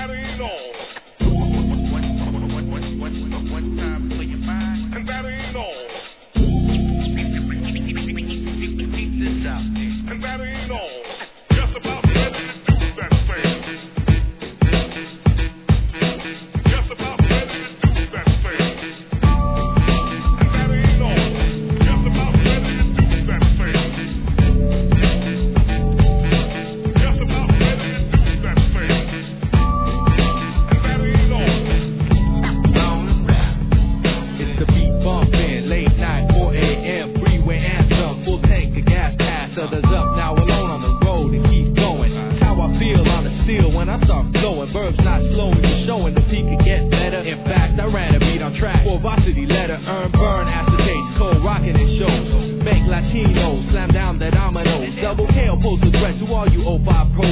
One time for your mind, and that ain't all. Keep this out there, and that ain't all. Just about ready to do that thing. Just about ready to do that thing. And that ain't all. Just about ready to do that thing. Just about ready to do that thing. And that ain't all. It's the beat bumping, late night, 4 a.m. freeway anthem, full tank of gas, pass others up, now alone on the road and keep going. It's how I feel on the steel when I start flowing. Verbs not slowing, just showing the peak could get better. In fact, I ran a beat on track for varsity letter, earn, burn, acetate, cold rocking and shows. Make Latinos slam down the dominoes. Double KO pose the threat to all you 05 pros.